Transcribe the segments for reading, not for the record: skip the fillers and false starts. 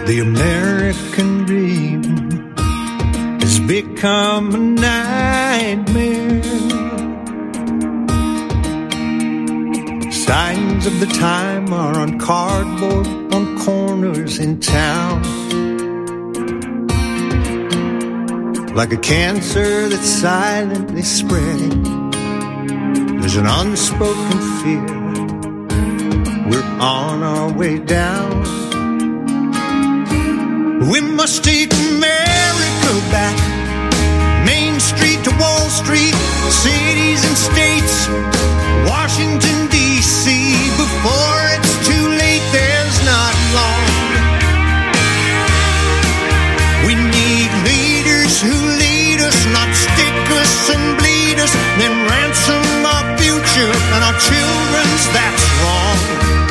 The American dream has become a nightmare. Signs of the time are on cardboard on corners in town. Like a cancer that's silently spreading, there's an unspoken fear. We're on our way down. We must take America back. Main Street to Wall Street, cities and states, Washington, D.C. Before it's too late, there's not long. We need leaders who lead us, not stick us and bleed us, then ransom our future and our children's. That's wrong.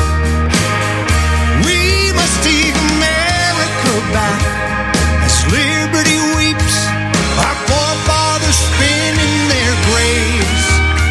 We must take America back as liberty weeps, our forefathers spin in their graves.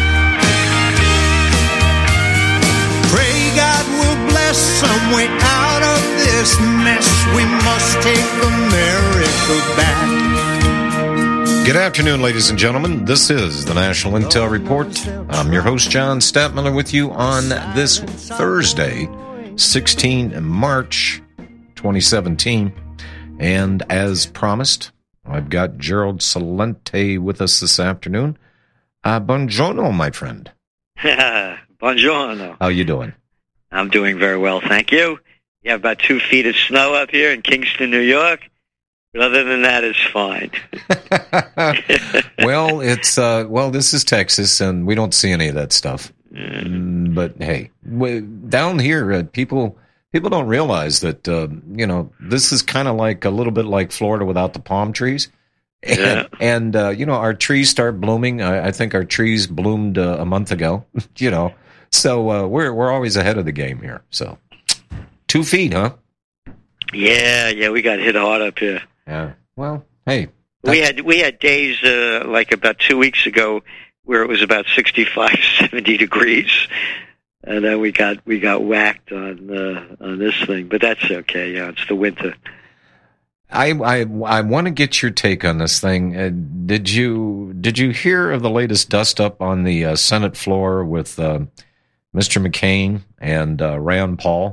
Pray God will bless some way out of this mess. We must take America back. Good afternoon, ladies and gentlemen. This is the National Intel Report. I'm your host, John Statmiller, with you on this Thursday, 16 March 2017. And as promised, I've got Gerald Celente with us this afternoon. Buongiorno, my friend. Buongiorno. How you doing? I'm doing very well, thank you. You have about 2 feet of snow up here in Kingston, New York. But other than that, it's fine. Well, this is Texas, and we don't see any of that stuff. But hey, down here, people don't realize that this is kind of like a little bit like Florida without the palm trees. And our trees start blooming. I think our trees bloomed a month ago. So we're always ahead of the game here. So 2 feet, huh? Yeah, we got hit hard up here. Yeah. Well, hey, we had days like about 2 weeks ago where it was about 65, 70 degrees, and then we got whacked on this thing. But that's okay. Yeah, it's the winter. I want to get your take on this thing. Did you hear of the latest dust up on the Senate floor with Mr. McCain and Rand Paul?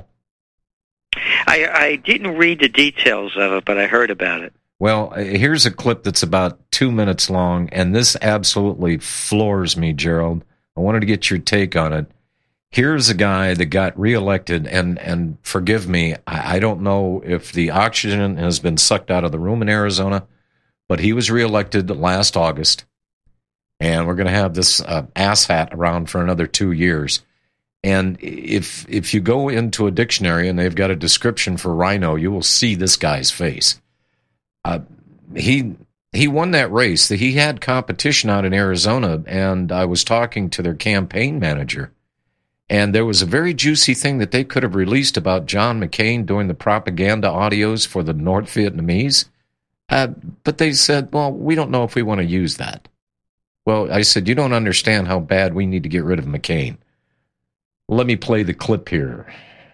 I didn't read the details of it, but I heard about it. Well, here's a clip that's about 2 minutes long, and this absolutely floors me, Gerald. I wanted to get your take on it. Here's a guy that got reelected, and forgive me, I don't know if the oxygen has been sucked out of the room in Arizona, but he was reelected last August, and we're going to have this asshat around for another 2 years. And if you go into a dictionary and they've got a description for rhino, you will see this guy's face. He won that race. He had competition out in Arizona, and I was talking to their campaign manager, and there was a very juicy thing that they could have released about John McCain doing the propaganda audios for the North Vietnamese. But they said, well, we don't know if we want to use that. Well, I said, you don't understand how bad we need to get rid of McCain. Let me play the clip here.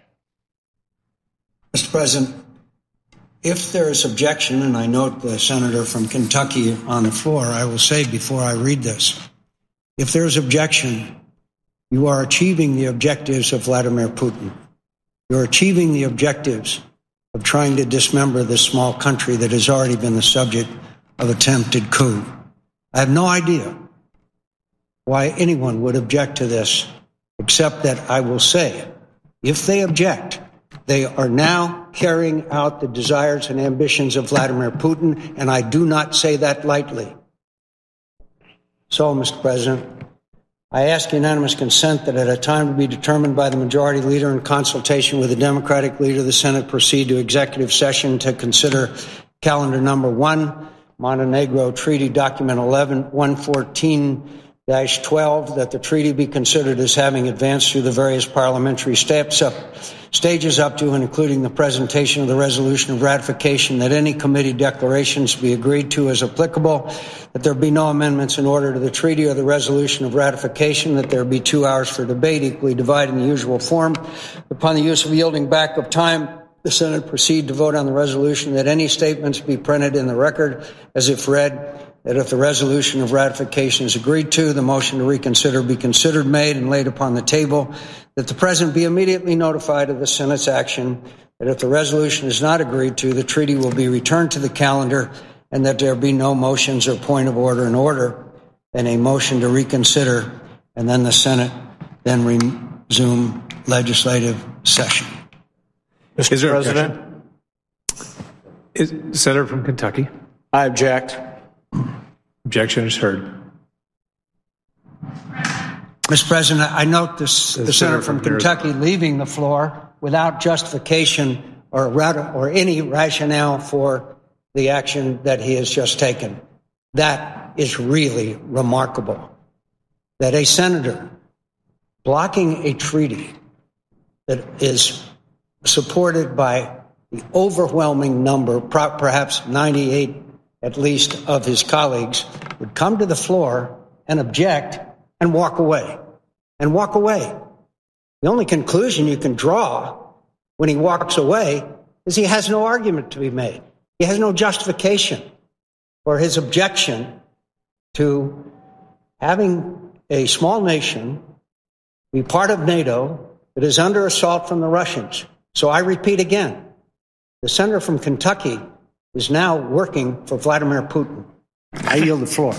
Mr. President, if there is objection, and I note the senator from Kentucky on the floor, I will say before I read this, if there is objection, you are achieving the objectives of Vladimir Putin. You're achieving the objectives of trying to dismember this small country that has already been the subject of attempted coup. I have no idea why anyone would object to this, except that I will say, if they object, they are now carrying out the desires and ambitions of Vladimir Putin, and I do not say that lightly. So, Mr. President, I ask unanimous consent that at a time to be determined by the majority leader in consultation with the Democratic leader of the Senate proceed to executive session to consider calendar number 1, Montenegro Treaty Document 114-12, that the treaty be considered as having advanced through the various parliamentary stages up to and including the presentation of the resolution of ratification, that any committee declarations be agreed to as applicable, that there be no amendments in order to the treaty or the resolution of ratification, that there be 2 hours for debate, equally divided in the usual form. Upon the use of yielding back of time the Senate proceed to vote on the resolution that any statements be printed in the record as if read, that if the resolution of ratification is agreed to, the motion to reconsider be considered made and laid upon the table, that the President be immediately notified of the Senate's action, that if the resolution is not agreed to, the treaty will be returned to the calendar, and that there be no motions or point of order in order, and a motion to reconsider, and then the Senate then resume legislative session. Mr. President, Senator from Kentucky. I object. Objection is heard. Mr. President, I note the senator from Kentucky leaving the floor without justification or any rationale for the action that he has just taken. That is really remarkable. That a senator blocking a treaty that is supported by the overwhelming number, perhaps 98 at least, of his colleagues, would come to the floor and object and walk away. And walk away. The only conclusion you can draw when he walks away is he has no argument to be made. He has no justification for his objection to having a small nation be part of NATO that is under assault from the Russians. So I repeat again, the senator from Kentucky is now working for Vladimir Putin. I yield the floor.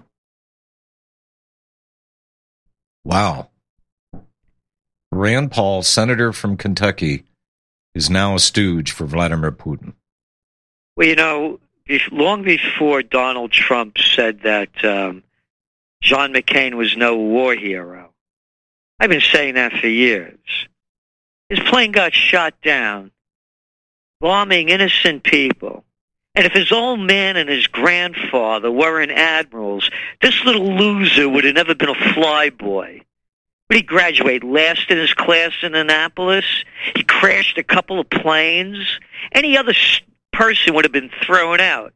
Wow. Rand Paul, senator from Kentucky, is now a stooge for Vladimir Putin. Well, you know, long before Donald Trump said that John McCain was no war hero, I've been saying that for years. His plane got shot down, bombing innocent people. And if his old man and his grandfather weren't admirals, this little loser would have never been a flyboy. Would he graduate last in his class in Annapolis? He crashed a couple of planes. Any other person would have been thrown out.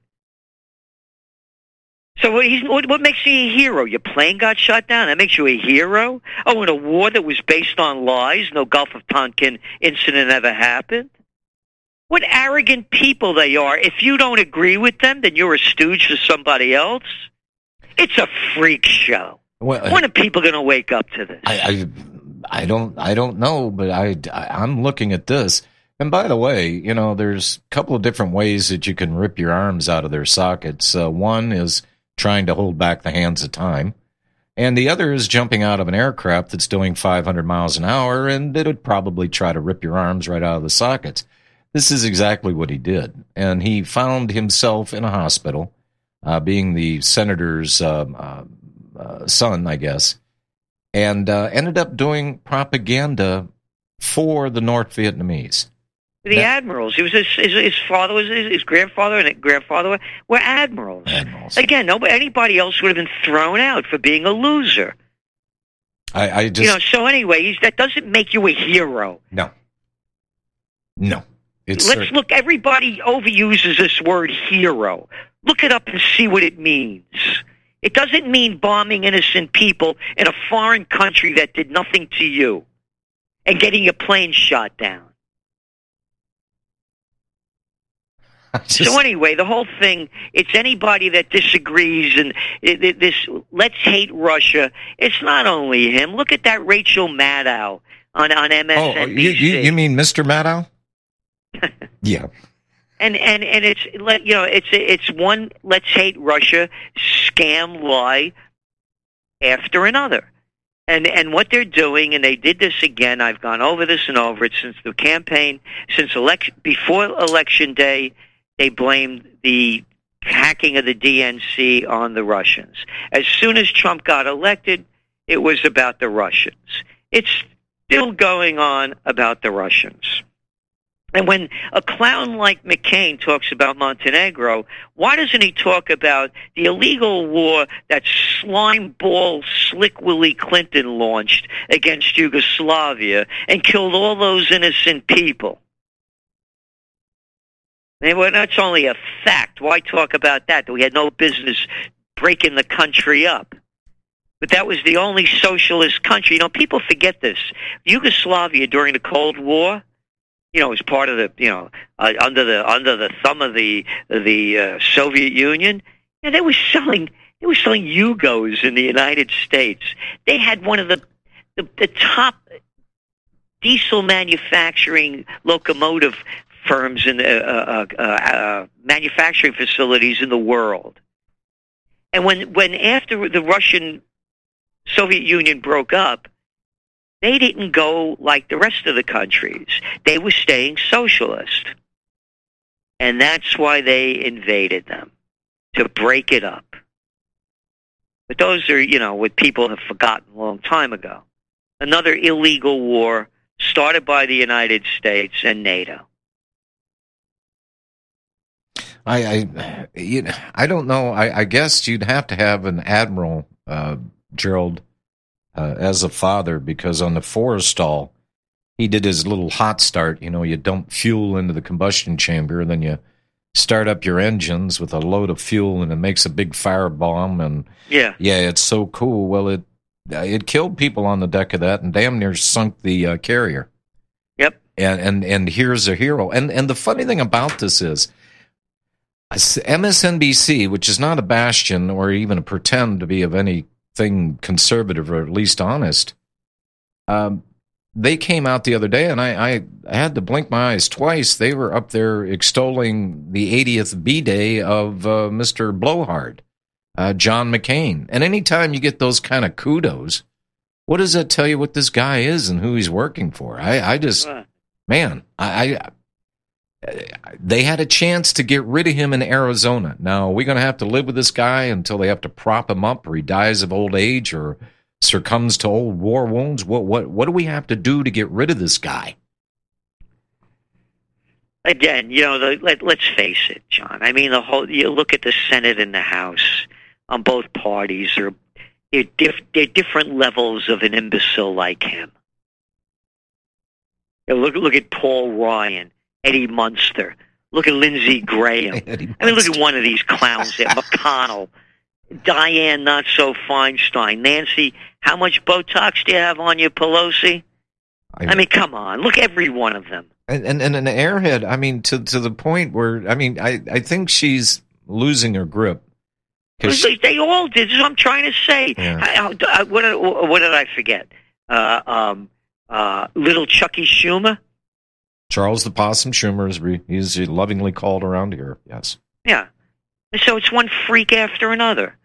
So what makes you a hero? Your plane got shot down? That makes you a hero? Oh, in a war that was based on lies, no Gulf of Tonkin incident ever happened? What arrogant people they are. If you don't agree with them, then you're a stooge for somebody else. It's a freak show. Well, when are people going to wake up to this? I don't know, but I'm looking at this. And by the way, you know, there's a couple of different ways that you can rip your arms out of their sockets. One is trying to hold back the hands of time. And the other is jumping out of an aircraft that's doing 500 miles an hour, and it would probably try to rip your arms right out of the sockets. This is exactly what he did. And he found himself in a hospital, being the senator's son, I guess, and ended up doing propaganda for the North Vietnamese. The admirals. He was his father was his grandfather, and grandfather were admirals. Again, anybody else would have been thrown out for being a loser. I just, So anyway, that doesn't make you a hero. No. Let's look. Everybody overuses this word hero. Look it up and see what it means. It doesn't mean bombing innocent people in a foreign country that did nothing to you and getting your plane shot down. So anyway, the whole thing, it's anybody that disagrees and this let's hate Russia. It's not only him. Look at that Rachel Maddow on MSNBC. Oh, you mean Mr. Maddow? Yeah. And it's one let's hate Russia scam lie after another. And what they're doing, and they did this again, I've gone over this and over it since the campaign, before Election Day, they blamed the hacking of the DNC on the Russians. As soon as Trump got elected, it was about the Russians. It's still going on about the Russians. And when a clown like McCain talks about Montenegro, why doesn't he talk about the illegal war that slimeball Slick Willie Clinton launched against Yugoslavia and killed all those innocent people? Well, that's only a fact. Why talk about that? That we had no business breaking the country up. But that was the only socialist country. People forget this. Yugoslavia during the Cold War, as part of the, under the thumb of the Soviet Union, and they were selling Yugos in the United States. They had one of the top diesel manufacturing locomotive firms in manufacturing facilities in the world. And when after the Russian Soviet Union broke up, they didn't go like the rest of the countries. They were staying socialist. And that's why they invaded them, to break it up. But those are, what people have forgotten a long time ago. Another illegal war started by the United States and NATO. I don't know. I guess you'd have to have an admiral, Gerald, as a father, because on the Forrestal, he did his little hot start. You dump fuel into the combustion chamber, and then you start up your engines with a load of fuel, and it makes a big firebomb. And yeah, it's so cool. Well, it killed people on the deck of that, and damn near sunk the carrier. Yep. And here's a hero. And the funny thing about this is, MSNBC, which is not a bastion or even a pretend to be of anything conservative or at least honest, they came out the other day, and I had to blink my eyes twice. They were up there extolling the 80th B-Day of Mr. Blowhard, John McCain. And anytime you get those kind of kudos, what does that tell you what this guy is and who he's working for? They had a chance to get rid of him in Arizona. Now, are we going to have to live with this guy until they have to prop him up, or he dies of old age, or succumbs to old war wounds? What do we have to do to get rid of this guy? Again, let's face it, John. I mean, you look at the Senate and the House on both parties. They're different levels of an imbecile like him. Look at Paul Ryan, Eddie Munster. Look at Lindsey Graham. Look at one of these clowns there, McConnell, Diane Not-So-Feinstein, Nancy. How much Botox do you have on you, Pelosi? Come on. Look, every one of them. And an airhead, to the point where, I think she's losing her grip. They all did. That's what I'm trying to say. Yeah. What did I forget? Little Chucky Schumer? Charles the Possum Schumer, he's lovingly called around here, yes. Yeah. So it's one freak after another.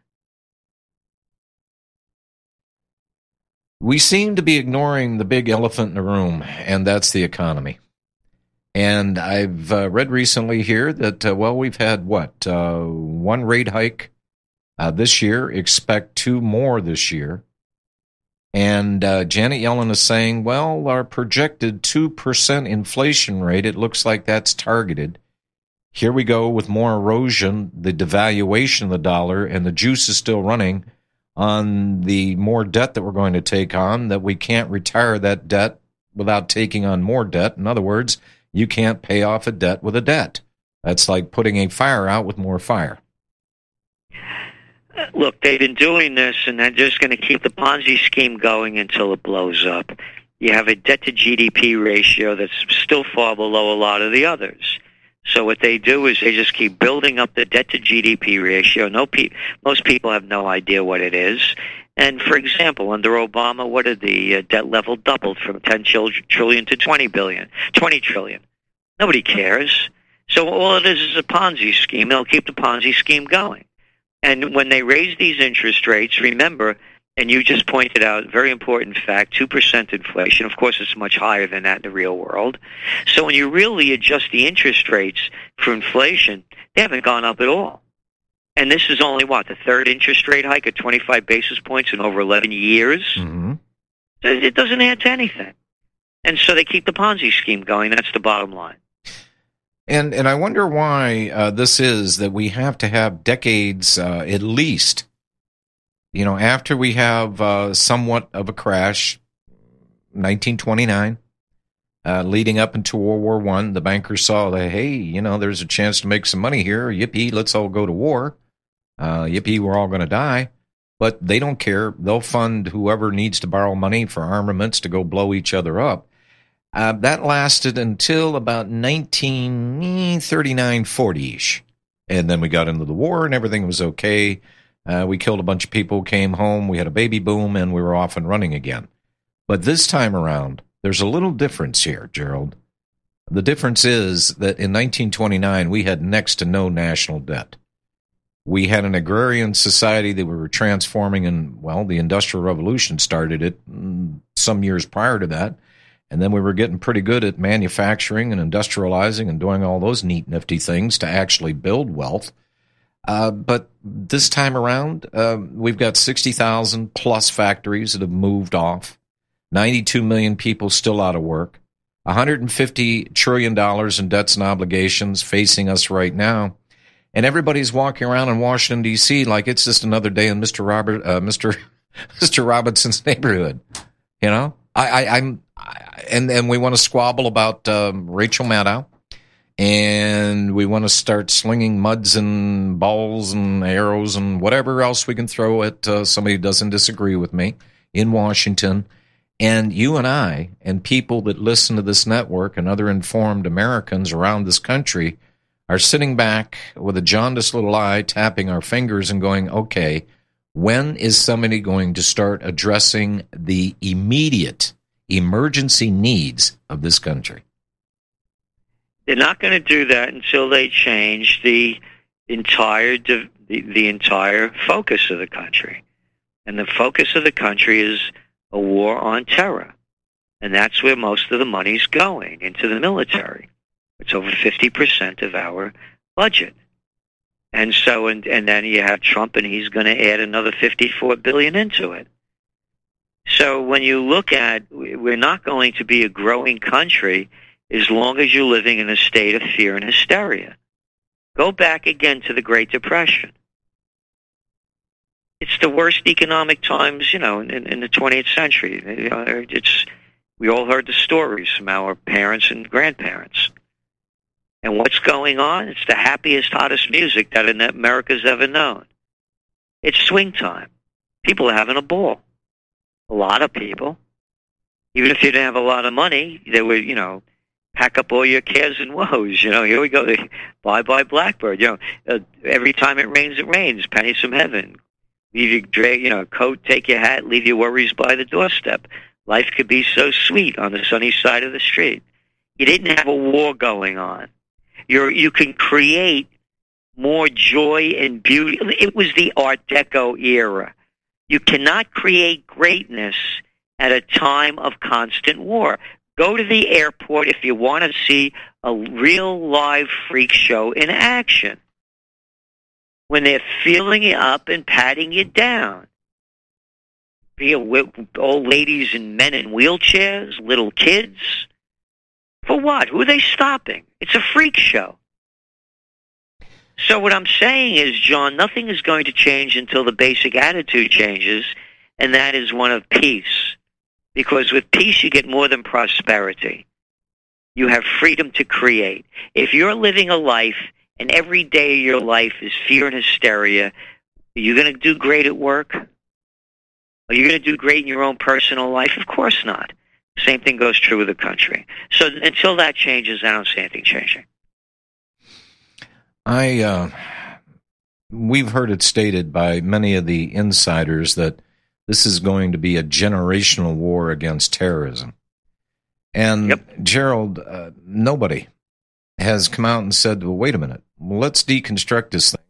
We seem to be ignoring the big elephant in the room, and that's the economy. And I've read recently here that, we've had, one rate hike this year, expect 2 more this year. And Janet Yellen is saying, our projected 2% inflation rate, it looks like that's targeted. Here we go with more erosion, the devaluation of the dollar, and the juice is still running on the more debt that we're going to take on, that we can't retire that debt without taking on more debt. In other words, you can't pay off a debt with a debt. That's like putting a fire out with more fire. Look, they've been doing this, and they're just going to keep the Ponzi scheme going until it blows up. You have a debt-to-GDP ratio that's still far below a lot of the others. So what they do is they just keep building up the debt-to-GDP ratio. Most people have no idea what it is. And, for example, under Obama, what did the debt level doubled from 10 trillion to 20 trillion? Nobody cares. So all it is a Ponzi scheme. They'll keep the Ponzi scheme going. And when they raise these interest rates, remember, and you just pointed out, very important fact, 2% inflation. Of course, it's much higher than that in the real world. So when you really adjust the interest rates for inflation, they haven't gone up at all. And this is only, the third interest rate hike at 25 basis points in over 11 years? Mm-hmm. It doesn't add to anything. And so they keep the Ponzi scheme going. That's the bottom line. And I wonder why this is that we have to have decades at least, after we have somewhat of a crash, 1929, leading up into World War I, the bankers saw that, hey, there's a chance to make some money here. Yippee, let's all go to war. Yippee, we're all going to die. But they don't care. They'll fund whoever needs to borrow money for armaments to go blow each other up. That lasted until about 1939, 40-ish. And then we got into the war and everything was okay. We killed a bunch of people, came home, we had a baby boom, and we were off and running again. But this time around, there's a little difference here, Gerald. The difference is that in 1929, we had next to no national debt. We had an agrarian society that we were transforming, and, well, the Industrial Revolution started it some years prior to that. And then we were getting pretty good at manufacturing and industrializing and doing all those neat, nifty things to actually build wealth. But this time around, we've got 60,000 plus factories that have moved off, 92 million people still out of work, $150 trillion in debts and obligations facing us right now. And everybody's walking around in Washington, D.C. like it's just another day in Mr. Robinson's neighborhood. You know, and we want to squabble about Rachel Maddow, and we want to start slinging muds and balls and arrows and whatever else we can throw at somebody who doesn't disagree with me in Washington. And you and I and people that listen to this network and other informed Americans around this country are sitting back with a jaundiced little eye, tapping our fingers and going, okay, when is somebody going to start addressing the immediate emergency needs of this country? They're not going to do that until they change the entire focus of the country. And the focus of the country is a war on terror. And that's where most of the money's going, into the military. It's over 50% of our budget. And so, and then you have Trump, and he's going to add another $54 billion into it. So when you look at, we're not going to be a growing country as long as you're living in a state of fear and hysteria. Go back again to the Great Depression. It's the worst economic times, in the 20th century. We all heard the stories from our parents and grandparents. And what's going on? It's the happiest, hottest music that America's ever known. It's swing time. People are having a ball. A lot of people. Even if you didn't have a lot of money, they would, pack up all your cares and woes. Here we go. Bye-bye Blackbird. Every time it rains, pennies from heaven. Leave your coat, take your hat, leave your worries by the doorstep. Life could be so sweet on the sunny side of the street. You didn't have a war going on. You can create more joy and beauty. It was the Art Deco era. You cannot create greatness at a time of constant war. Go to the airport if you want to see a real live freak show in action. When they're filling you up and patting you down. Old ladies and men in wheelchairs, little kids. For what? Who are they stopping? It's a freak show. So what I'm saying is, John, nothing is going to change until the basic attitude changes, and that is one of peace. Because with peace, you get more than prosperity. You have freedom to create. If you're living a life, and every day of your life is fear and hysteria, are you going to do great at work? Are you going to do great in your own personal life? Of course not. Same thing goes true with the country. So until that changes, I don't see anything changing. We've heard it stated by many of the insiders that this is going to be a generational war against terrorism. And Yep. Gerald, nobody has come out and said, well, wait a minute, let's deconstruct this thing.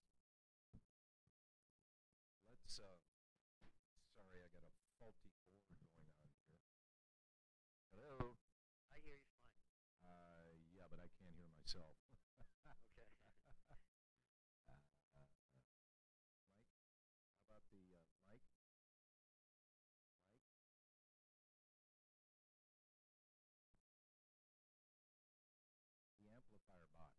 Sorry, I got a faulty cord going on here. Hello? I hear you fine. Yeah, but I can't hear myself. Okay. Mike, how about the mic? The amplifier box.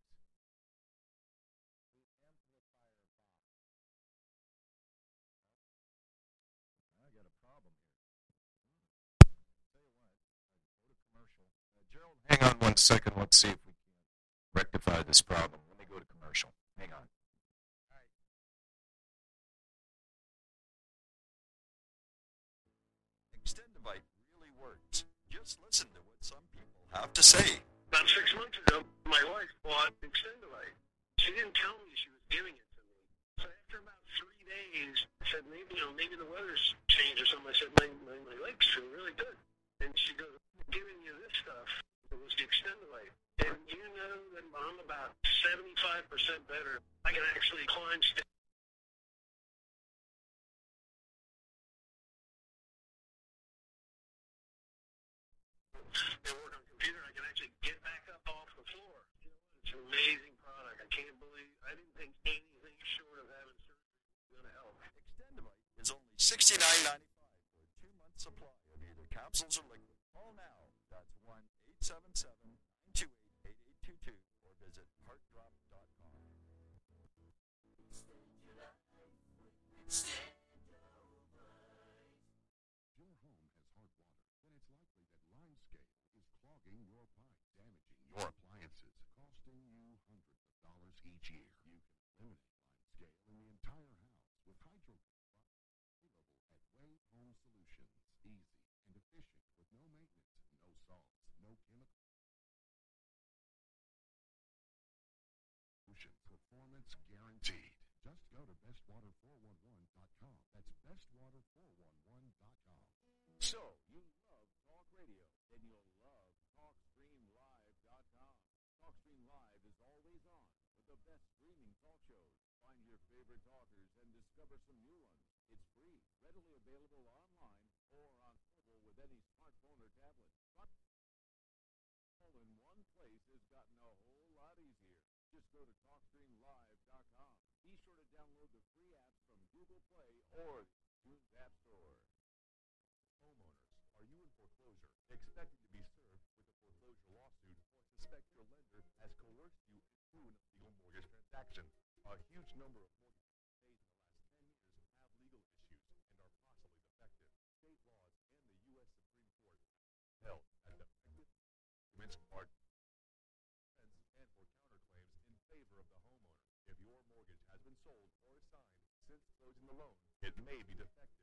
I got a problem here. Tell you what, go to commercial. Gerald, hang on 1 second. Let's see if we can rectify this problem. Let me go to commercial. Hang on. Extendivite really works. Just listen to what some people have to say. About 6 months ago, my wife bought Extendivite. She didn't tell me she was giving it to me. So after about 3 days, I said, maybe the weather's changed or something. I said, my legs feel really good. And she goes, I'm giving you this stuff. It was the Extendivite. And you know that I'm about 75% better. I can actually climb stairs. And work on the computer. I can actually get back up off the floor. It's an amazing product. I can't believe, I didn't think anything short of having surgery was going to help. Extendivite is only $69.95 for a 2-month supply of either capsules or liquid. Call now. That's 1-877-928-8822 or visit heartdrop.com. Your home has hard water, then it's likely that limescale is clogging your pipe, damaging your appliances, costing you hundreds of dollars each year. You can eliminate limescale in the entire house with HydroClean available at Way Home Solutions. Easy and efficient with no maintenance, no salts, no chemicals. Performance guaranteed. Just go to bestwater411.com. That's bestwater411.com. So, you love talk radio, then you'll love TalkStreamLive.com. TalkStream Live is always on with the best streaming talk shows. Find your favorite talkers and discover some new ones. It's free, readily available online or on mobile with any smartphone or tablet. All in one place has gotten a whole lot easier. Just go to TalkStreamLive.com. Be sure to download the free apps from Google Play or iTunes App Store. Homeowners, are you in foreclosure, expecting to be served with a foreclosure lawsuit, or suspect your lender has coerced you into an illegal mortgage transaction? A huge number of mortgage paid in the last 10 years have legal issues and are possibly defective. State laws and the U.S. Supreme Court held that defective documents are defense and for counterclaims in favor of the homeowner. If your mortgage has been sold or assigned since closing the loan, it may be defective,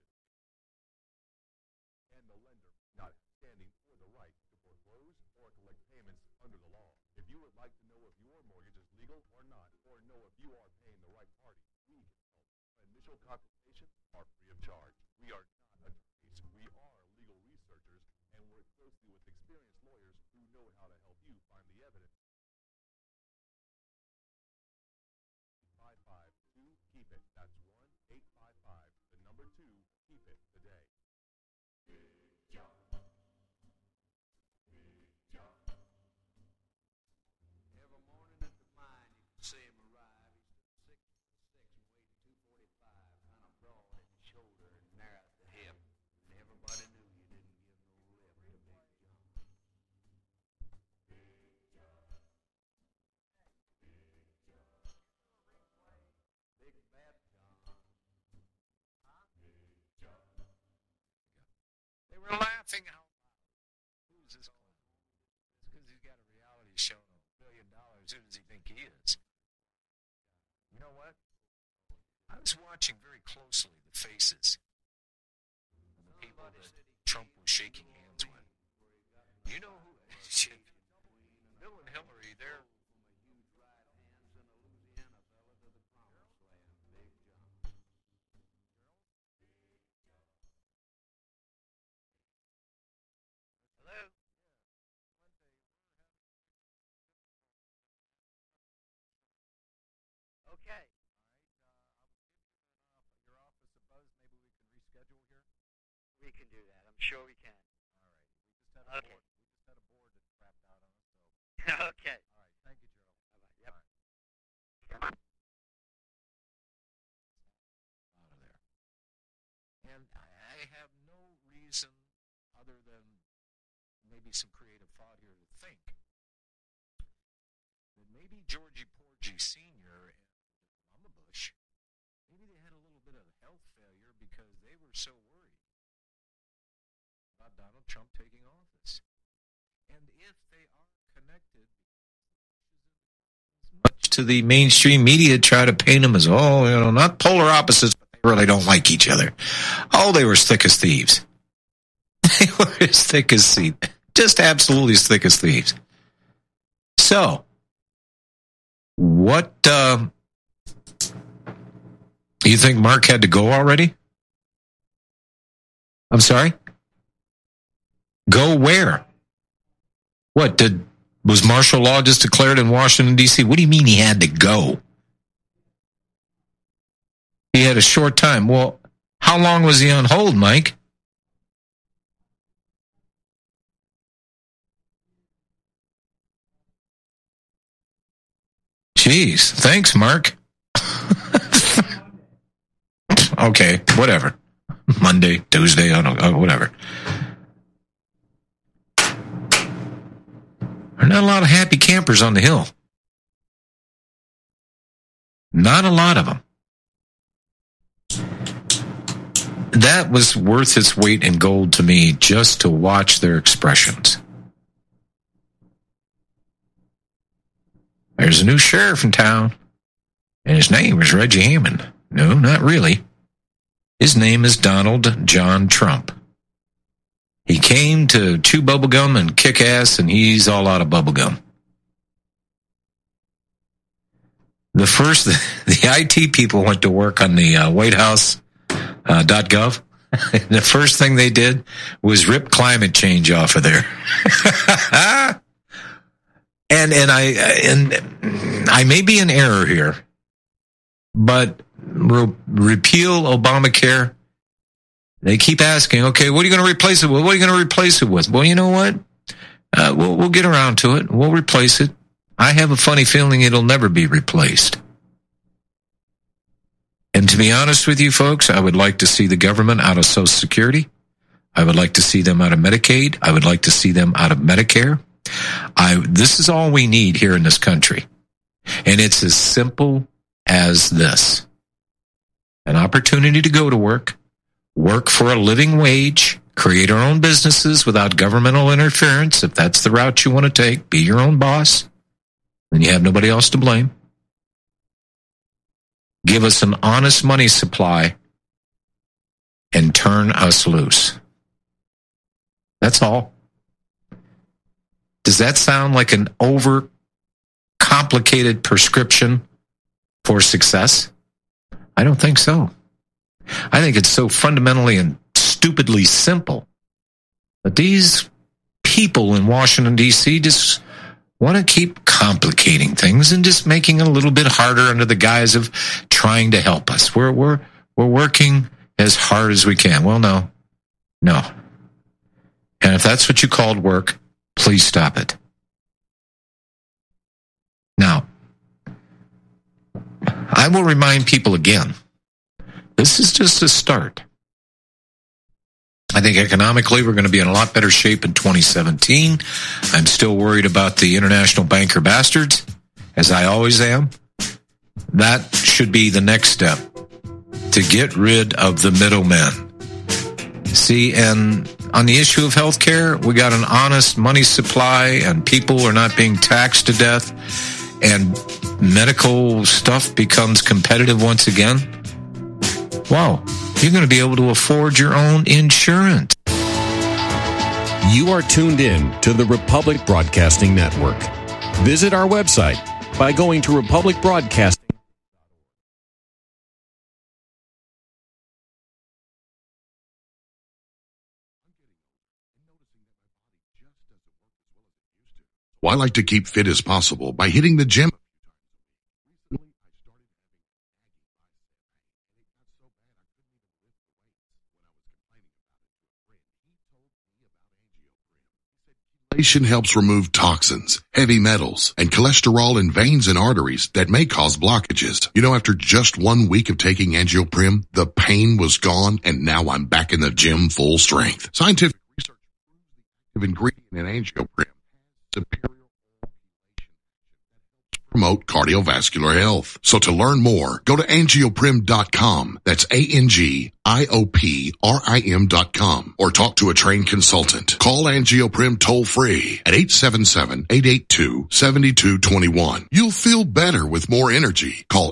and the lender not standing or the right to foreclose or collect payments under the law. If you would like to know if your mortgage is legal or not, or know if you are paying the right party, we can help. Initial consultations are free of charge. We are not attorneys. We are legal researchers and work closely with experienced lawyers who know how to help you find the evidence. 855-2-KEEP-IT. That's 1-855-2-KEEP-IT today. Every morning at the mine, you can see him arrive. He's 6'6" and weighed 245, kind of broad at the shoulder and narrow at the hip. And everybody knew you didn't give no lip to Big John. Big Bad John. They were laughing out loud. Who's this clown? It's because he's got a reality show and $1 billion. Who does he think he is? You know what? I was watching very closely the faces of the people that Trump was shaking hands with. You know who? Bill and Hillary, they're Hello? Okay. your office a buzz. Maybe we can reschedule here. We can do that. I'm sure we can. All right. We just had a Okay. board. We just had a board that crapped out on us. So, Okay. all right. Thank you, Gerald. Bye-bye. Yep. Out of there. And I have no reason other than maybe some creative thought here to think that maybe Georgie Porgy Sr. and Mama Bush, maybe they had a little bit of health failure because they were so worried about Donald Trump taking office. And if they are connected, much to the mainstream media try to paint them as, not polar opposites, but they really don't like each other. Oh, they were as thick as thieves. They were as thick as just absolutely as thick as thieves. So, what, you think Mark had to go already? I'm sorry? Go where? What, was martial law just declared in Washington, D.C.? What do you mean he had to go? He had a short time. Well, how long was he on hold, Mike? Jeez, thanks, Mark. Okay, whatever. Monday, Tuesday, I don't know, whatever. There are not a lot of happy campers on the Hill. Not a lot of them. That was worth its weight in gold to me just to watch their expressions. There's a new sheriff in town, and his name is Reggie Hammond. No, not really. His name is Donald John Trump. He came to chew bubblegum and kick ass, and he's all out of bubblegum. The IT people went to work on the WhiteHouse.gov. The first thing they did was rip climate change off of there. And I may be in error here, but repeal Obamacare. They keep asking, okay, what are you going to replace it with? What are you going to replace it with? Well, you know what? We'll get around to it. We'll replace it. I have a funny feeling it'll never be replaced. And to be honest with you folks, I would like to see the government out of Social Security. I would like to see them out of Medicaid. I would like to see them out of Medicare. This is all we need here in this country. And it's as simple as this. An opportunity to go to work for a living wage, create our own businesses without governmental interference. If that's the route you want to take, be your own boss. Then you have nobody else to blame. Give us an honest money supply and turn us loose. That's all. Does that sound like an overcomplicated prescription for success? I don't think so. I think it's so fundamentally and stupidly simple that these people in Washington, D.C. just want to keep complicating things and just making it a little bit harder under the guise of trying to help us. We're working as hard as we can. Well, no. And if that's what you called work, please stop it. Now, I will remind people again, this is just a start. I think economically we're going to be in a lot better shape in 2017. I'm still worried about the international banker bastards, as I always am. That should be the next step, to get rid of the middlemen. See, and on the issue of health care, we got an honest money supply and people are not being taxed to death, and medical stuff becomes competitive once again. Wow, you're going to be able to afford your own insurance. You are tuned in to the Republic Broadcasting Network. Visit our website by going to Republic Broadcasting. Well, I like to keep fit as possible by hitting the gym. Helps remove toxins, heavy metals, and cholesterol in veins and arteries that may cause blockages. You know, after just 1 week of taking Angioprim, the pain was gone, and now I'm back in the gym full strength. Scientific research proves the ingredient in Angioprim superior promote cardiovascular health. So to learn more, go to angioprim.com. That's ANGIOPRIM.com, or talk to a trained consultant. Call Angioprim toll free at 877-882-7221. You'll feel better with more energy. Call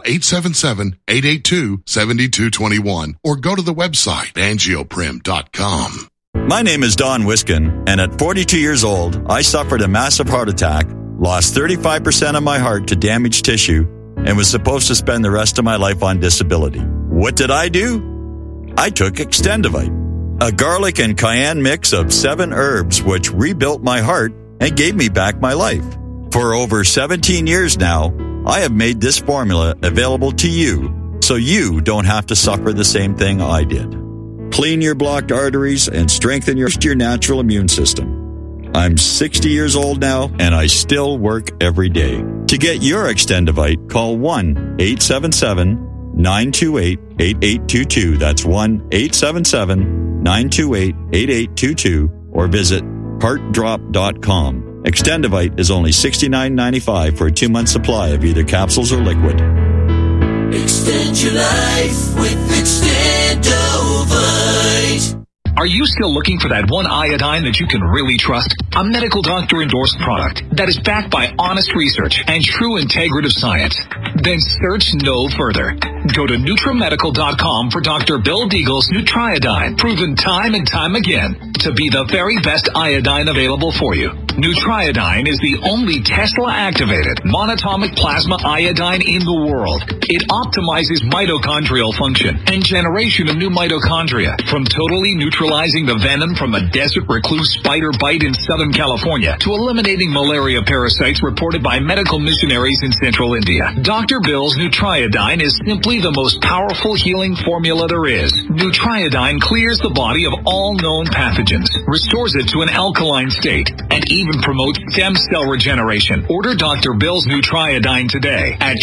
877-882-7221 or go to the website angioprim.com. My name is Don Wiskin, and at 42 years old, I suffered a massive heart attack, lost 35% of my heart to damaged tissue, and was supposed to spend the rest of my life on disability. What did I do? I took Extendivite, a garlic and cayenne mix of 7 herbs which rebuilt my heart and gave me back my life. For over 17 years now, I have made this formula available to you so you don't have to suffer the same thing I did. Clean your blocked arteries and strengthen your natural immune system. I'm 60 years old now, and I still work every day. To get your Extendivite, call 1-877-928-8822. That's 1-877-928-8822, or visit heartdrop.com. Extendivite is only $69.95 for a 2-month supply of either capsules or liquid. Extend your life with Extendovite. Are you still looking for that one iodine that you can really trust? A medical doctor endorsed product that is backed by honest research and true integrative science? Then search no further. Go to NutriMedical.com for Dr. Bill Deagle's Nutriodine, proven time and time again to be the very best iodine available for you. Nutriodine is the only Tesla-activated monatomic plasma iodine in the world. It optimizes mitochondrial function and generation of new mitochondria, from totally neutralizing the venom from a desert recluse spider bite in Southern California to eliminating malaria parasites reported by medical missionaries in Central India. Dr. Bill's Nutriodine is simply the most powerful healing formula there is. Nutriodine clears the body of all known pathogens, restores it to an alkaline state, and even promotes stem cell regeneration. Order Dr. Bill's Nutriodine today at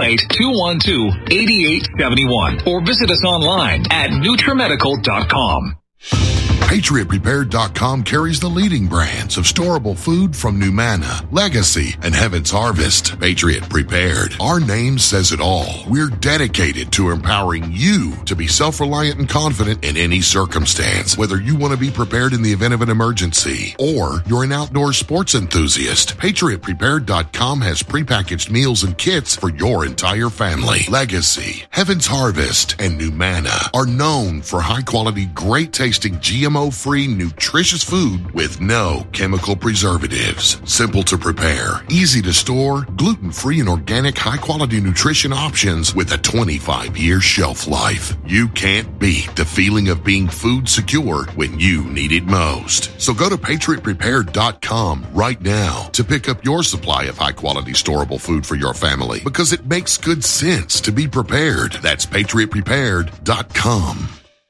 888-212-8871 or visit us online at NutriMedical.com. PatriotPrepared.com carries the leading brands of storable food from Numana, Legacy, and Heaven's Harvest. Patriot Prepared. Our name says it all. We're dedicated to empowering you to be self-reliant and confident in any circumstance. Whether you want to be prepared in the event of an emergency or you're an outdoor sports enthusiast, PatriotPrepared.com has prepackaged meals and kits for your entire family. Legacy, Heaven's Harvest, and Numana are known for high-quality, great-tasting, GMO-free, nutritious food with no chemical preservatives. Simple to prepare, easy to store, gluten-free and organic high-quality nutrition options with a 25-year shelf life. You can't beat the feeling of being food secure when you need it most. So go to PatriotPrepared.com right now to pick up your supply of high-quality storable food for your family, because it makes good sense to be prepared. That's PatriotPrepared.com.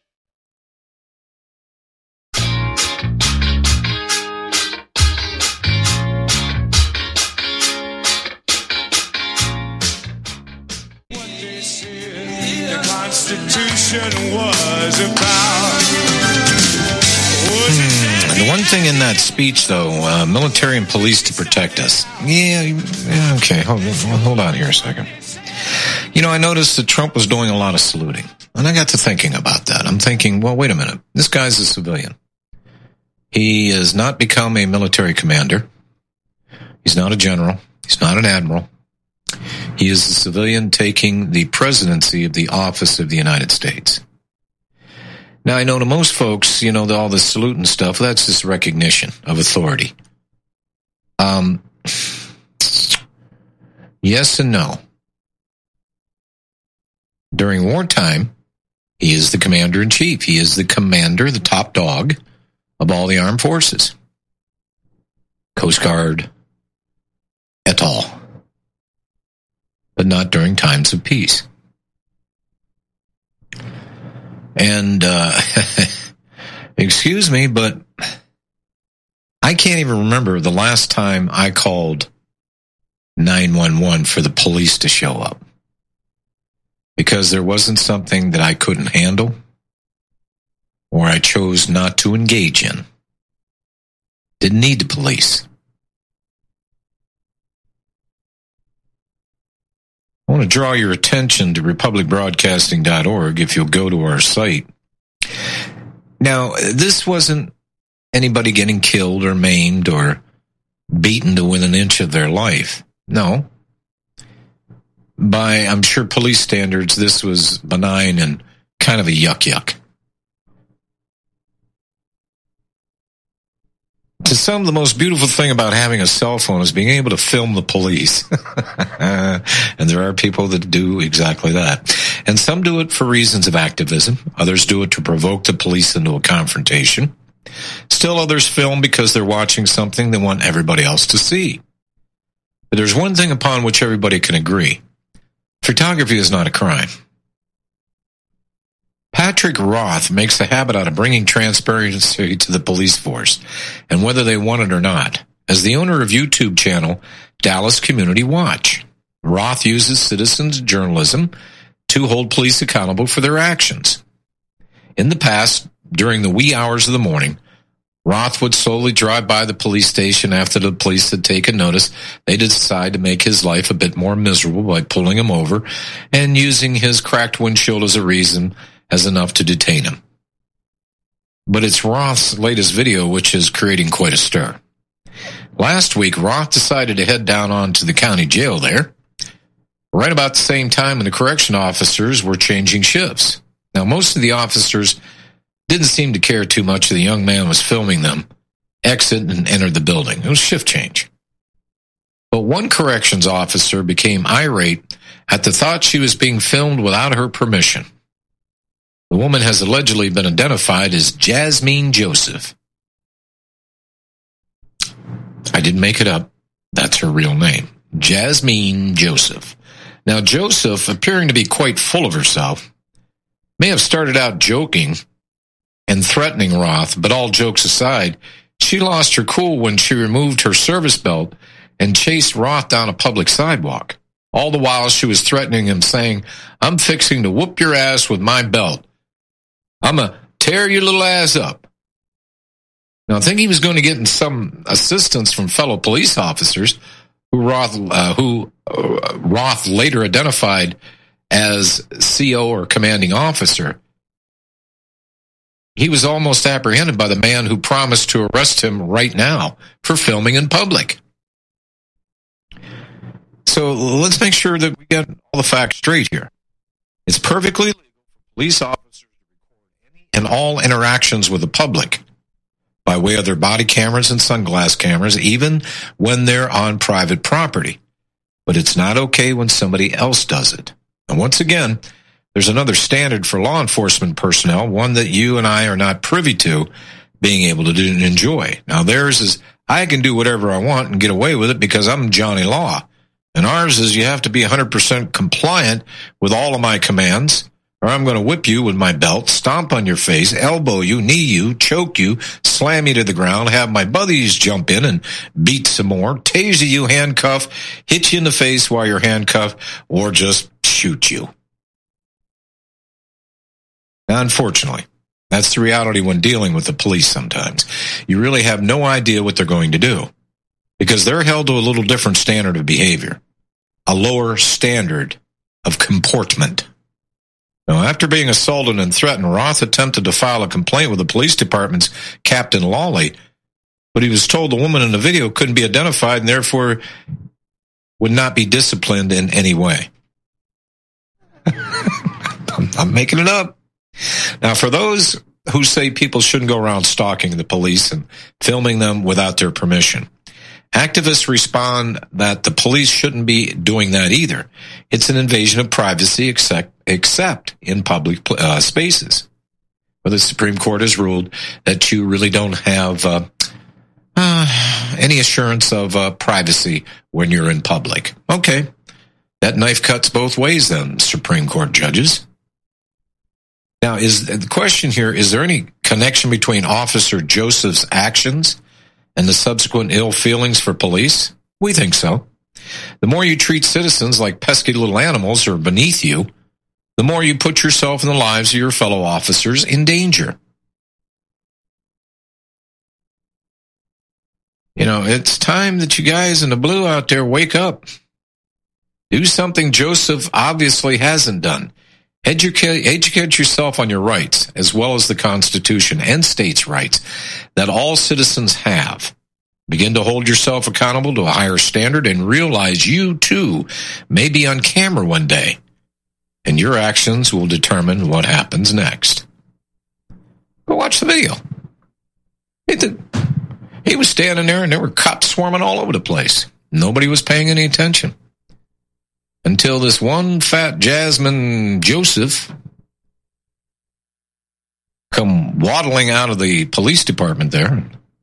Was about. The one thing in that speech, though, military and police to protect us. Yeah, okay, hold on here a second. You know, I noticed that Trump was doing a lot of saluting, and I got to thinking about that. I'm thinking, well, wait a minute. This guy's a civilian. He has not become a military commander. He's not a general. He's not an admiral. He is a civilian taking the presidency of the office of the United States. Now, I know to most folks, you know, all the salute and stuff, that's just recognition of authority. Yes and no. During wartime, he is the commander-in-chief. He is the commander, the top dog of all the armed forces. Coast Guard, et al. But not during times of peace. And, excuse me, but I can't even remember the last time I called 911 for the police to show up. Because there wasn't something that I couldn't handle or I chose not to engage in. Didn't need the police. I want to draw your attention to republicbroadcasting.org if you'll go to our site. Now, this wasn't anybody getting killed or maimed or beaten to within an inch of their life. No. By, I'm sure, police standards, this was benign and kind of a yuck. Because some of the most beautiful thing about having a cell phone is being able to film the police. And there are people that do exactly that. And some do it for reasons of activism. Others do it to provoke the police into a confrontation. Still others film because they're watching something they want everybody else to see. But there's one thing upon which everybody can agree. Photography is not a crime. Patrick Roth makes a habit out of bringing transparency to the police force, and whether they want it or not. As the owner of YouTube channel Dallas Community Watch, Roth uses citizens journalism to hold police accountable for their actions. In the past, during the wee hours of the morning, Roth would slowly drive by the police station after the police had taken notice. They'd decide to make his life a bit more miserable by pulling him over and using his cracked windshield as a reason as enough to detain him. But it's Roth's latest video which is creating quite a stir. Last week, Roth decided to head down onto the county jail there, right about the same time when the correction officers were changing shifts. Now, most of the officers didn't seem to care too much the young man was filming them exit and enter the building. It was shift change. But one corrections officer became irate at the thought she was being filmed without her permission. The woman has allegedly been identified as Jasmine Joseph. I didn't make it up. That's her real name. Jasmine Joseph. Now, Joseph, appearing to be quite full of herself, may have started out joking and threatening Roth, but all jokes aside, she lost her cool when she removed her service belt and chased Roth down a public sidewalk. All the while she was threatening him, saying, "I'm fixing to whoop your ass with my belt. I'm going to tear your little ass up." Now, I think he was going to get some assistance from fellow police officers who Roth later identified as CO or commanding officer. He was almost apprehended by the man who promised to arrest him right now for filming in public. So let's make sure that we get all the facts straight here. It's perfectly legal for police officers to record any and all interactions with the public by way of their body cameras and sunglass cameras, even when they're on private property. But it's not okay when somebody else does it. And once again, there's another standard for law enforcement personnel, one that you and I are not privy to being able to do and enjoy. Now, theirs is, I can do whatever I want and get away with it because I'm Johnny Law. And ours is, you have to be 100% compliant with all of my commands, or I'm going to whip you with my belt, stomp on your face, elbow you, knee you, choke you, slam you to the ground, have my buddies jump in and beat some more, taser you, handcuff, hit you in the face while you're handcuffed, or just shoot you. Now, unfortunately, that's the reality when dealing with the police sometimes. You really have no idea what they're going to do because they're held to a little different standard of behavior, a lower standard of comportment. Now, after being assaulted and threatened, Roth attempted to file a complaint with the police department's Captain Lawley, but he was told the woman in the video couldn't be identified and therefore would not be disciplined in any way. I'm making it up. Now, for those who say people shouldn't go around stalking the police and filming them without their permission, activists respond that the police shouldn't be doing that either. It's an invasion of privacy except in public spaces. Well, the Supreme Court has ruled that you really don't have any assurance of privacy when you're in public. Okay, that knife cuts both ways then, Supreme Court judges. Now, is the question here, is there any connection between Officer Joseph's actions and the subsequent ill feelings for police? We think so. The more you treat citizens like pesky little animals or beneath you, the more you put yourself and the lives of your fellow officers in danger. You know, it's time that you guys in the blue out there wake up. Do something Joseph obviously hasn't done. Educate yourself on your rights, as well as the Constitution and states' rights that all citizens have. Begin to hold yourself accountable to a higher standard and realize you, too, may be on camera one day, and your actions will determine what happens next. Go watch the video. He was standing there, and there were cops swarming all over the place. Nobody was paying any attention. Until this one fat Jasmine Joseph come waddling out of the police department there,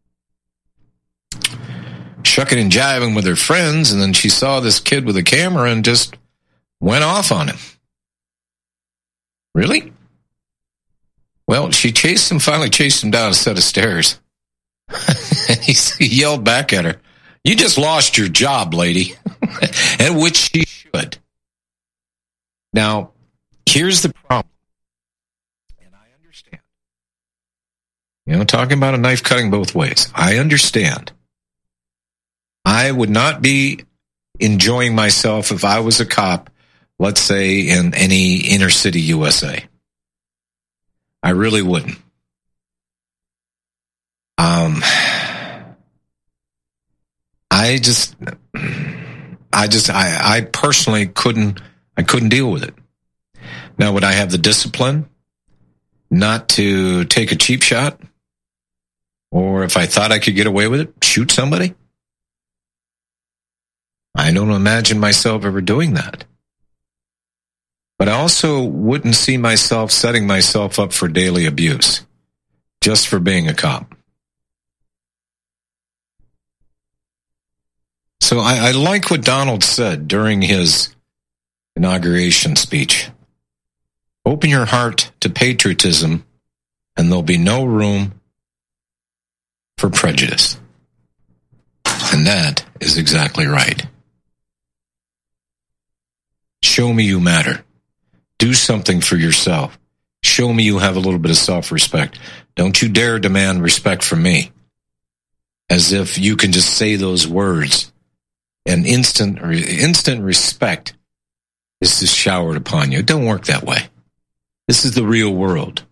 shucking and jiving with her friends, and then she saw this kid with a camera and just went off on him. Really? Well, she finally chased him down a set of stairs. And he yelled back at her, "You just lost your job, lady." And which she should. Now, here's the problem. And I understand. Talking about a knife cutting both ways. I understand. I would not be enjoying myself if I was a cop, let's say, in any inner city USA. I really wouldn't. I personally couldn't deal with it. Now, would I have the discipline not to take a cheap shot? Or if I thought I could get away with it, shoot somebody? I don't imagine myself ever doing that. But I also wouldn't see myself setting myself up for daily abuse just for being a cop. So I like what Donald said during his inauguration speech. Open your heart to patriotism, and there'll be no room for prejudice. And that is exactly right. Show me you matter. Do something for yourself. Show me you have a little bit of self-respect. Don't you dare demand respect from me. As if you can just say those words and instant respect is just showered upon you. It don't work that way. This is the real world.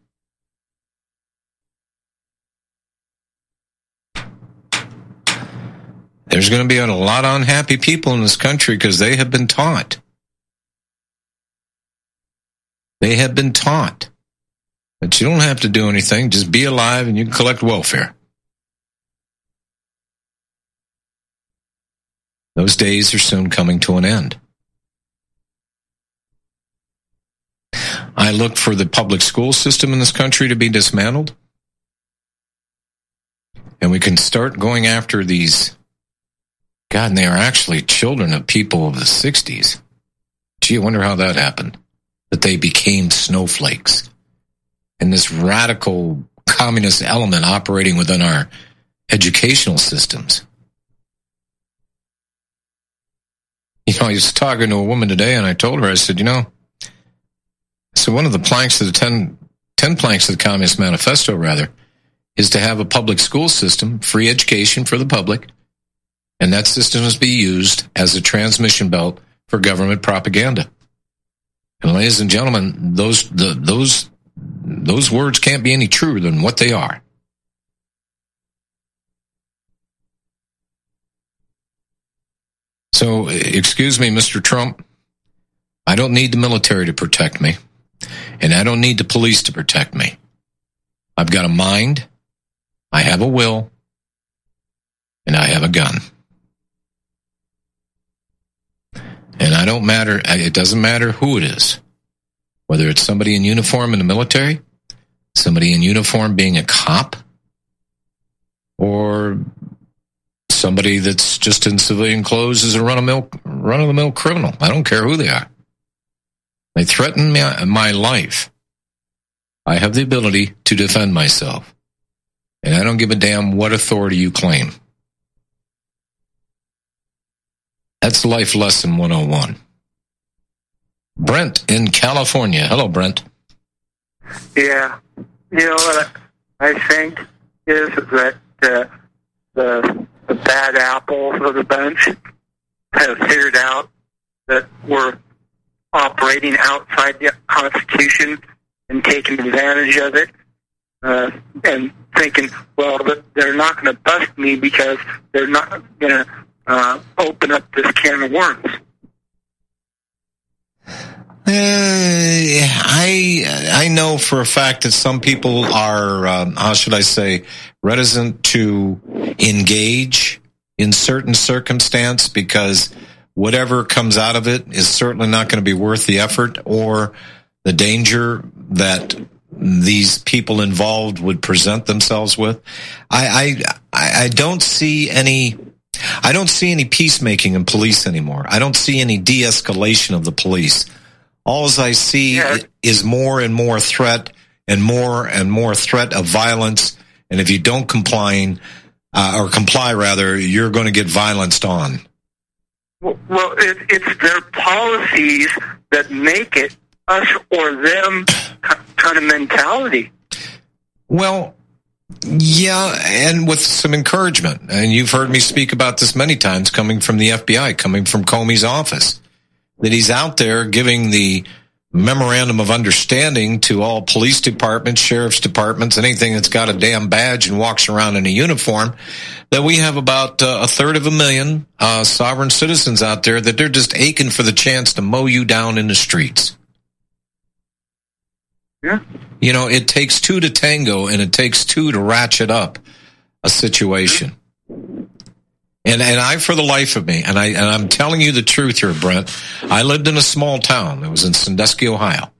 There's going to be a lot of unhappy people in this country because they have been taught. They have been taught that you don't have to do anything, just be alive and you can collect welfare. Those days are soon coming to an end. I look for the public school system in this country to be dismantled. And we can start going after these. God, and they are actually children of people of the 60s. Gee, I wonder how that happened. That they became snowflakes. And this radical communist element operating within our educational systems. I was talking to a woman today, and I told her, I said, so one of the planks of the 10 planks of the Communist Manifesto, rather, is to have a public school system, free education for the public, and that system must be used as a transmission belt for government propaganda. And ladies and gentlemen, those words can't be any truer than what they are. So, excuse me, Mr. Trump, I don't need the military to protect me, and I don't need the police to protect me. I've got a mind, I have a will, and I have a gun. And it doesn't matter who it is, whether it's somebody in uniform in the military, somebody in uniform being a cop, or somebody that's just in civilian clothes is a run-of-the-mill criminal. I don't care who they are. They threaten my life. I have the ability to defend myself. And I don't give a damn what authority you claim. That's Life Lesson 101. Brent in California. Hello, Brent. Yeah. What I think is that the bad apples of the bunch have figured out that we're operating outside the Constitution and taking advantage of it, and thinking, well, they're not going to bust me because they're not going to open up this can of worms. I know for a fact that some people are, how should I say, reticent to engage in certain circumstance because whatever comes out of it is certainly not going to be worth the effort or the danger that these people involved would present themselves with. I don't see any peacemaking in police anymore. I don't see any de-escalation of the police. All I see is more and more threat and more threat of violence. And if you don't comply, you're going to get violenced on. Well, it's their policies that make it us or them kind of mentality. Well, yeah, and with some encouragement. And you've heard me speak about this many times coming from the FBI, coming from Comey's office, that he's out there giving the memorandum of understanding to all police departments, sheriff's departments, anything that's got a damn badge and walks around in a uniform, that we have about 1/3 of sovereign citizens out there that they're just aching for the chance to mow you down in the streets. Yeah. You know, it takes two to tango, and it takes two to ratchet up a situation. And I, for the life of me, and I'm telling you the truth here, Brent, I lived in a small town. It was in Sandusky, Ohio.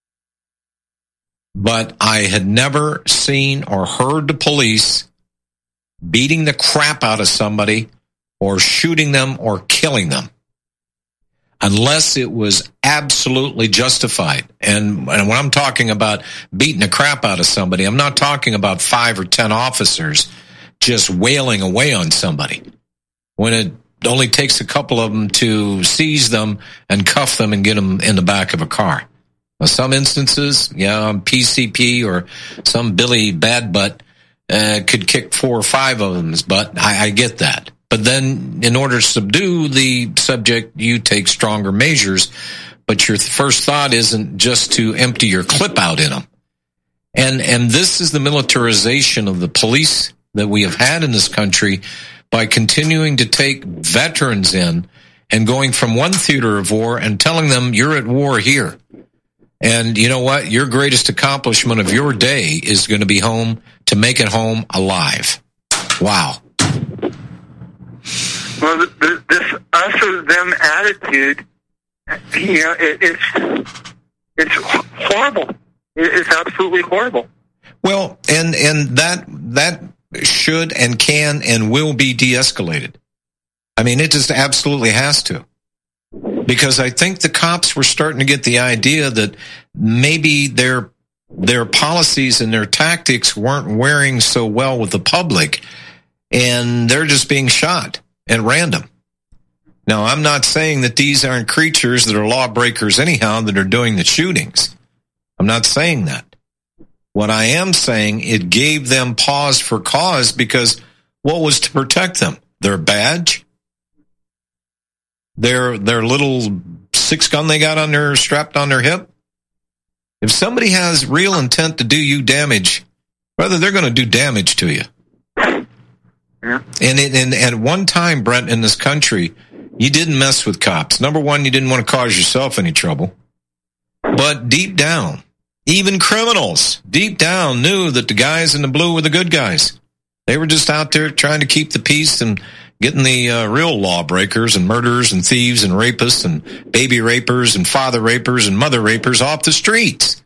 But I had never seen or heard the police beating the crap out of somebody or shooting them or killing them unless it was absolutely justified. And when I'm talking about beating the crap out of somebody, I'm not talking about 5 or 10 officers just wailing away on somebody when it only takes a couple of them to seize them and cuff them and get them in the back of a car. Now, some instances, PCP or some Billy Bad Butt could kick 4 or 5 of them's butt. I get that. But then in order to subdue the subject, you take stronger measures. But your first thought isn't just to empty your clip out in them. And this is the militarization of the police that we have had in this country by continuing to take veterans in and going from one theater of war and telling them you're at war here. And you know what? Your greatest accomplishment of your day is going to be home to make it home alive. Wow. Well, this us or them attitude, it's horrible. It's absolutely horrible. Well, and that should and can and will be de-escalated. I mean, it just absolutely has to. Because I think the cops were starting to get the idea that maybe their policies and their tactics weren't wearing so well with the public, and they're just being shot at random. Now, I'm not saying that these aren't creatures that are lawbreakers anyhow that are doing the shootings. I'm not saying that. What I am saying, it gave them pause for cause because what was to protect them? Their badge? Their little 6-gun they got strapped on their hip? If somebody has real intent to do you damage, brother, they're going to do damage to you. Yeah. And at one time, Brent, in this country, you didn't mess with cops. Number one, you didn't want to cause yourself any trouble. But deep down, even criminals deep down knew that the guys in the blue were the good guys. They were just out there trying to keep the peace and getting the real lawbreakers and murderers and thieves and rapists and baby rapers and father rapers and mother rapers off the streets.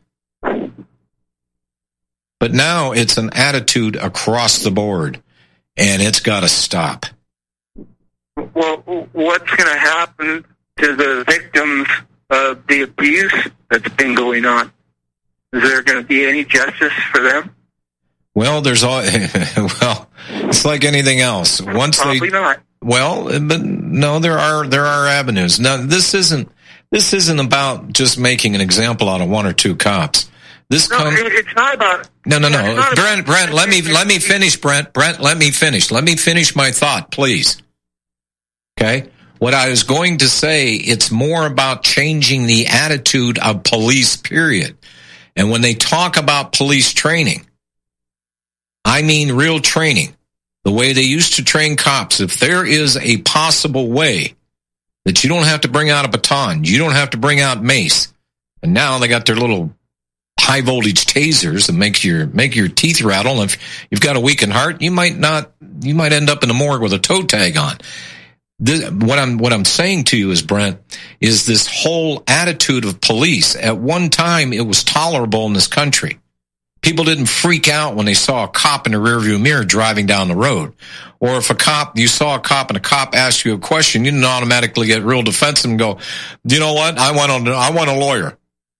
But now it's an attitude across the board, and it's got to stop. Well, what's going to happen to the victims of the abuse that's been going on? Is there going to be any justice for them? Well, it's like anything else. Probably not. Well, but no, there are avenues. Now, this isn't about just making an example out of 1 or 2 cops. It's not about. No. Brent, let me finish. Brent, let me finish. Let me finish my thought, please. Okay. What I was going to say, it's more about changing the attitude of police, period. And when they talk about police training, I mean real training, the way they used to train cops. If there is a possible way that you don't have to bring out a baton, you don't have to bring out mace, And now they got their little high voltage tasers that make your teeth rattle. And if you've got a weakened heart, you might end up in the morgue with a toe tag on. What I'm saying to you is, Brent, is this whole attitude of police. At one time, it was tolerable in this country. People didn't freak out when they saw a cop in the rearview mirror driving down the road. Or if you saw a cop and a cop asked you a question, you didn't automatically get real defensive and go, you know what? I want a lawyer.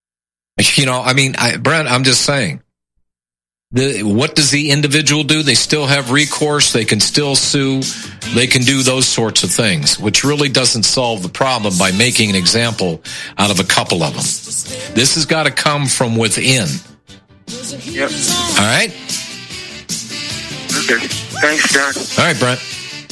Brent, I'm just saying. What does the individual do? They still have recourse. They can still sue. They can do those sorts of things, which really doesn't solve the problem by making an example out of a couple of them. This has got to come from within. Yep. All right? Okay. Thanks, John. All right, Brent.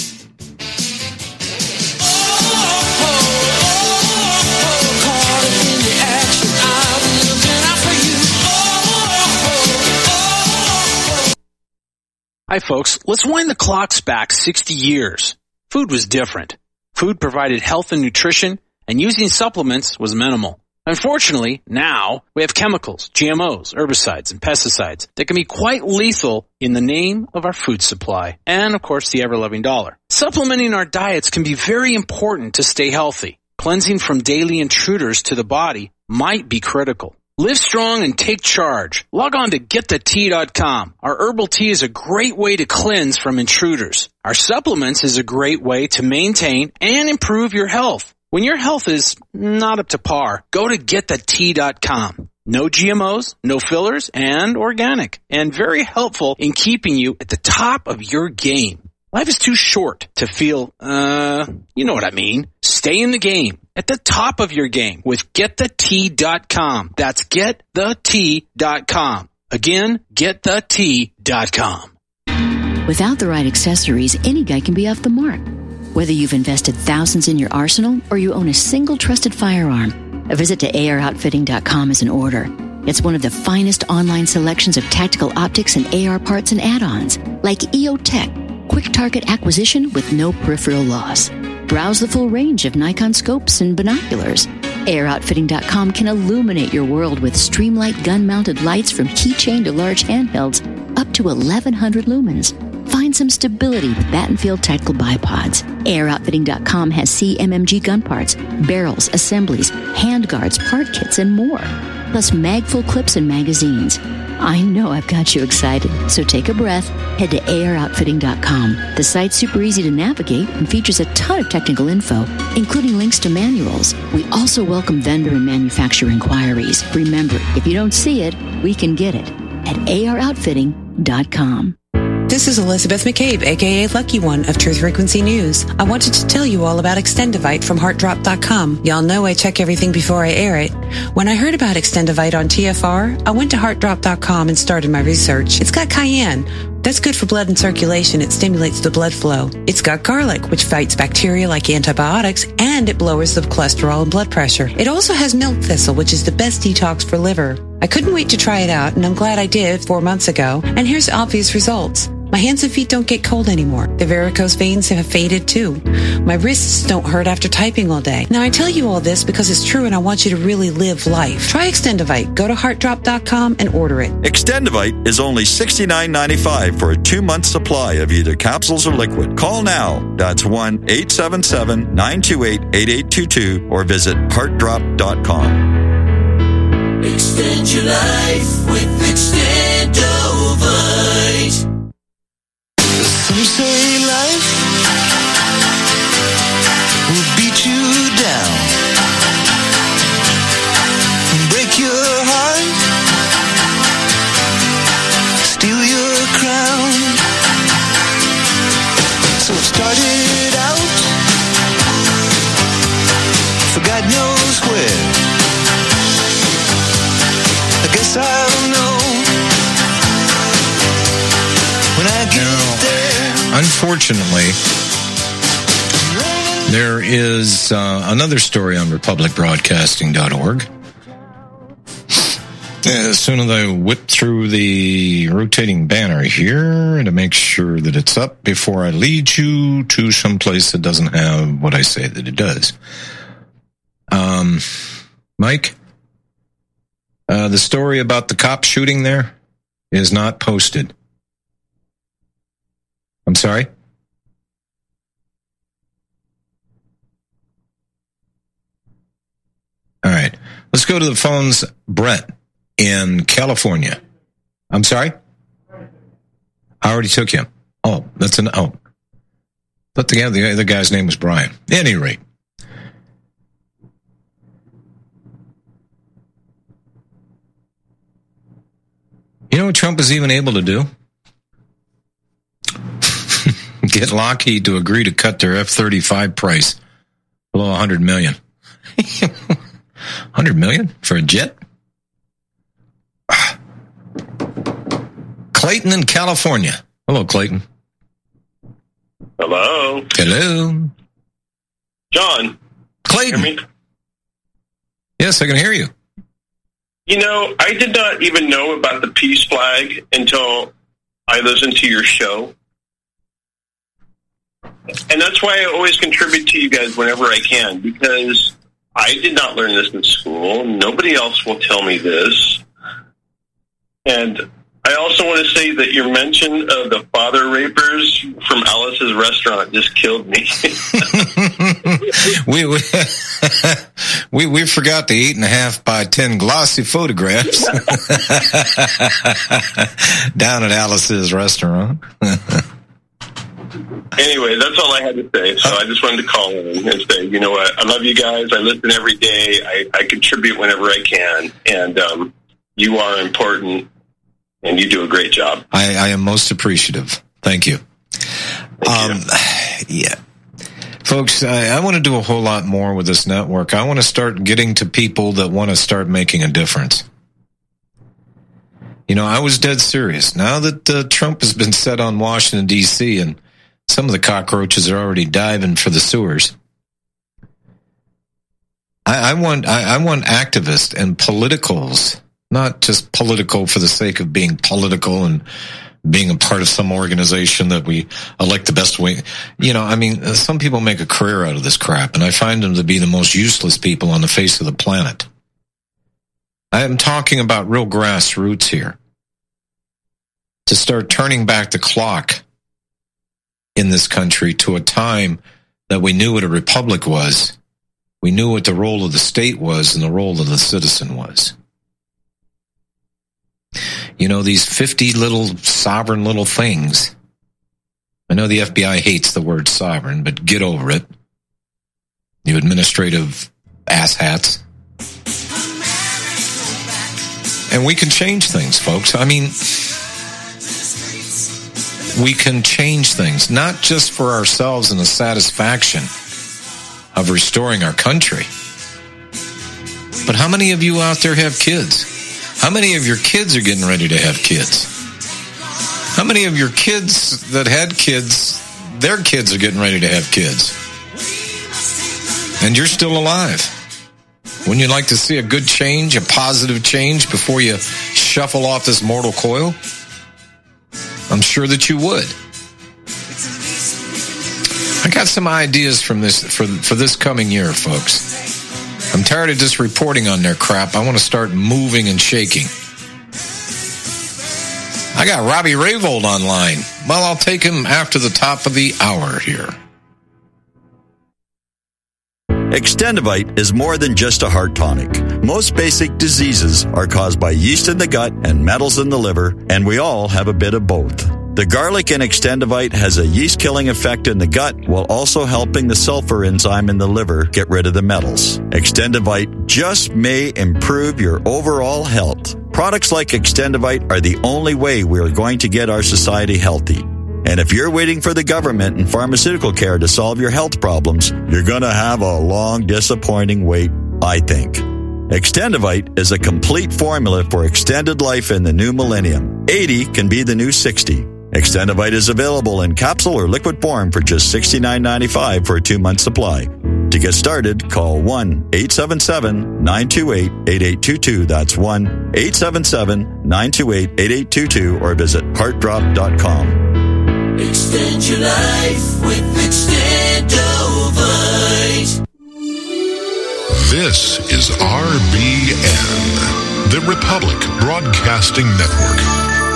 Hi, folks. Let's wind the clocks back 60 years. Food was different. Food provided health and nutrition, and using supplements was minimal. Unfortunately, now we have chemicals, GMOs, herbicides, and pesticides that can be quite lethal in the name of our food supply and, of course, the ever-loving dollar. Supplementing our diets can be very important to stay healthy. Cleansing from daily intruders to the body might be critical. Live strong and take charge. Log on to GetTheT.com. Our herbal tea is a great way to cleanse from intruders. Our supplements is a great way to maintain and improve your health. When your health is not up to par, go to GetTheT.com. No GMOs, no fillers, and organic. And very helpful in keeping you at the top of your game. Life is too short to feel, you know what I mean. Stay in the game, at the top of your game with GetTheT.com. That's GetTheT.com. Again, GetTheT.com. Without the right accessories, any guy can be off the mark. Whether you've invested thousands in your arsenal or you own a single trusted firearm, a visit to AROutfitting.com is in order. It's one of the finest online selections of tactical optics and AR parts and add-ons, like EOTech, quick target acquisition with no peripheral loss. Browse the full range of Nikon scopes and binoculars. AROutfitting.com can illuminate your world with Streamlight gun-mounted lights from keychain to large handhelds up to 1,100 lumens. Find some stability with Battenfield tactical bipods. AROutfitting.com has CMMG gun parts, barrels, assemblies, handguards, part kits, and more. Plus mag-full clips and magazines. I know I've got you excited, so take a breath. Head to AROutfitting.com. The site's super easy to navigate and features a ton of technical info, including links to manuals. We also welcome vendor and manufacturer inquiries. Remember, if you don't see it, we can get it at AROutfitting.com. This is Elizabeth McCabe, a.k.a. Lucky One of Truth Frequency News. I wanted to tell you all about Extendivite from HeartDrop.com. Y'all know I check everything before I air it. When I heard about Extendivite on TFR, I went to HeartDrop.com and started my research. It's got cayenne. That's good for blood and circulation. It stimulates the blood flow. It's got garlic, which fights bacteria like antibiotics, and it lowers the cholesterol and blood pressure. It also has milk thistle, which is the best detox for liver. I couldn't wait to try it out, and I'm glad I did 4 months ago. And here's the obvious results. My hands and feet don't get cold anymore. The varicose veins have faded too. My wrists don't hurt after typing all day. Now I tell you all this because it's true and I want you to really live life. Try Extendivite. Go to HeartDrop.com and order it. Extendivite is only $69.95 for a 2-month supply of either capsules or liquid. Call now. That's 1-877-928-8822 or visit HeartDrop.com. Extend your life with Extendovite. Some say life will beat you down and break your heart, steal your crown. So it started out for God knows where. I guess I'll know when I get there. Unfortunately, there is another story on republicbroadcasting.org. As soon as I whip through the rotating banner here to make sure that it's up before I lead you to some place that doesn't have what I say that it does. Mike? The story about the cop shooting there is not posted. I'm sorry? All right. Let's go to the phones. Brett in California. I'm sorry? I already took him. Oh, that's an... Oh. But the other guy's name was Brian. At any rate. You know what Trump is even able to do? Get Lockheed to agree to cut their F-35 price below $100 million. $100 million for a jet? Clayton in California. Hello, Clayton. Hello. Hello. John. Clayton. Hear me? Yes, I can hear you. You know, I did not even know about the peace flag until I listened to your show. And that's why I always contribute to you guys whenever I can, because I did not learn this in school. Nobody else will tell me this. And I also want to say that your mention of the father rapers from Alice's restaurant just killed me. we forgot the 8.5 by 10 glossy photographs down at Alice's restaurant. Anyway, that's all I had to say. So I just wanted to call in and say, you know what? I love you guys. I listen every day. I contribute whenever I can. And you are important, and you do a great job. I am most appreciative. Thank you. Yeah. Folks, I want to do a whole lot more with this network. I want to start getting to people that want to start making a difference. You know, I was dead serious. Now that Trump has been set on Washington, D.C., and some of the cockroaches are already diving for the sewers, I want activists and politicals, not just political for the sake of being political and being a part of some organization that we elect the best way. You know, I mean, some people make a career out of this crap, and I find them to be the most useless people on the face of the planet. I am talking about real grassroots here. To start turning back the clock in this country to a time that we knew what a republic was. We knew what the role of the state was and the role of the citizen was. You know, these 50 little sovereign little things. I know the FBI hates the word sovereign, but get over it. You administrative asshats. And we can change things, folks. I mean, we can change things, not just for ourselves and the satisfaction of restoring our country. But how many of you out there have kids? How many of your kids are getting ready to have kids? How many of your kids that had kids, their kids are getting ready to have kids? And you're still alive. Wouldn't you like to see a good change, a positive change before you shuffle off this mortal coil? I'm sure that you would. I got some ideas from this for this coming year, folks. I'm tired of just reporting on their crap. I want to start moving and shaking. I got Robbie Rayvold online. Well, I'll take him after the top of the hour here. Extendivite is more than just a heart tonic. Most basic diseases are caused by yeast in the gut and metals in the liver, and we all have a bit of both. The garlic in Extendivite has a yeast-killing effect in the gut while also helping the sulfur enzyme in the liver get rid of the metals. Extendivite just may improve your overall health. Products like Extendivite are the only way we are going to get our society healthy. And if you're waiting for the government and pharmaceutical care to solve your health problems, you're going to have a long, disappointing wait, I think. Extendivite is a complete formula for extended life in the new millennium. 80 can be the new 60. Extendivite is available in capsule or liquid form for just $69.95 for a 2-month supply. To get started, call 1-877-928-8822. That's 1-877-928-8822 or visit heartdrop.com. Extend your life with Extendovite. This is RBN, The Republic Broadcasting Network.